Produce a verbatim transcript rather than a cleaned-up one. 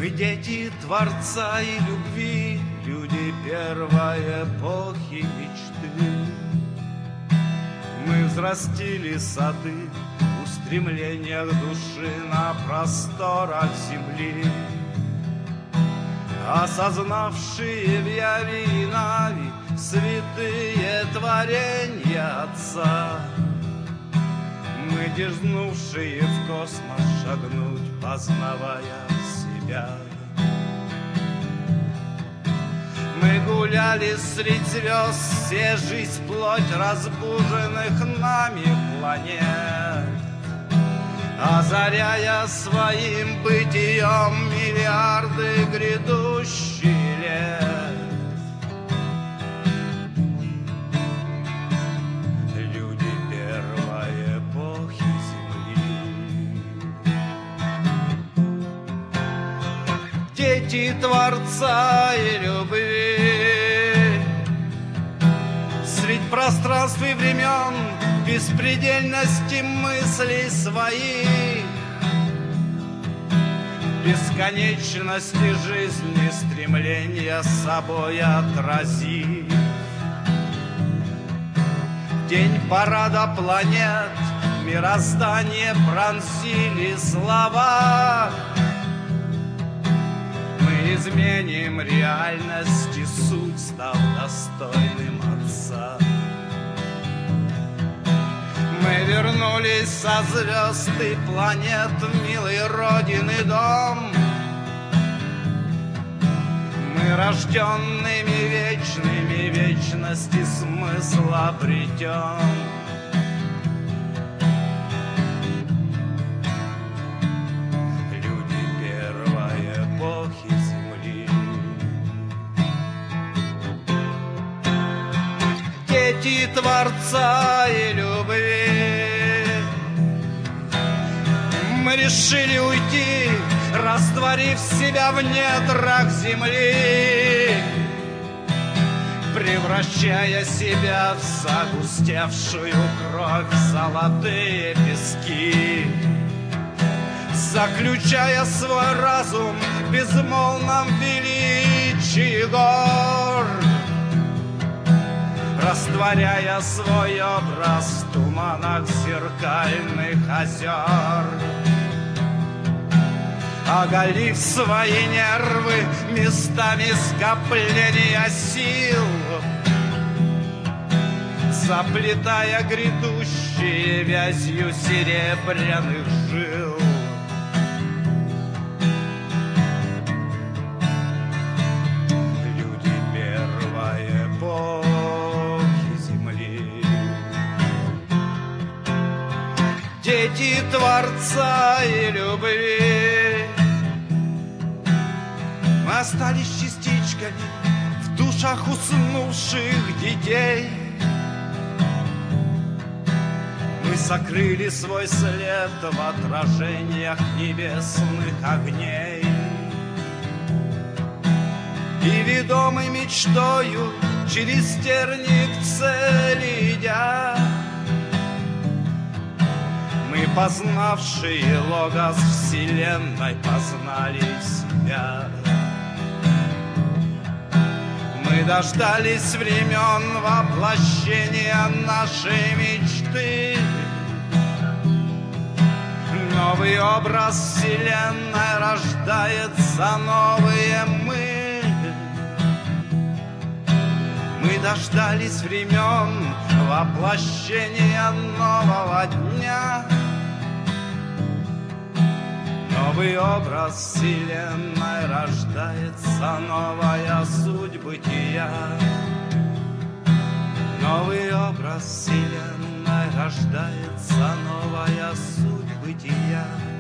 Мы дети Творца и любви, люди первой эпохи мечты. Мы взрастили сады в устремлениях души на просторах земли, осознавшие в Яве и Нави святые творения Отца. Мы, дерзнувшие в космос шагнуть, познавая себя. Мы гуляли средь звезд, все жизнь плоть разбуженных нами планет, озаряя своим бытием миллиарды грядущих лет. Люди первой эпохи Земли, дети Творца и любви. Средь пространств и времен, беспредельности мыслей своих, бесконечности жизни, стремления собой отразив. День парада планет, мироздание пронзили слова. Мы изменим реальность, и суть стал достойным Отца. Мы вернулись со звезд и планет в милый родины дом. Мы рожденными вечными вечности смысл обретем. Люди первой эпохи Земли, дети Творца и любви. Мы решили уйти, растворив себя в недрах земли, превращая себя в загустевшую кровь, в золотые пески, заключая свой разум в безмолвном величии гор, растворяя свой образ в туманах зеркальных озер, оголив свои нервы местами скопления сил, заплетая грядущие вязью серебряных жил. Люди первой эпохи Земли, дети Творца и любви. Мы остались частичками в душах уснувших детей. Мы сокрыли свой след в отражениях небесных огней. И ведомы мечтою через терник к цели идя, мы, познавшие логос вселенной, познали себя. Мы дождались времен воплощения нашей мечты. Новый образ вселенной рождается, новые мы. Мы дождались времен воплощения нового дня. Новый образ вселенной рождается, новая суть бытия. Новый образ вселенной рождается, новая суть бытия.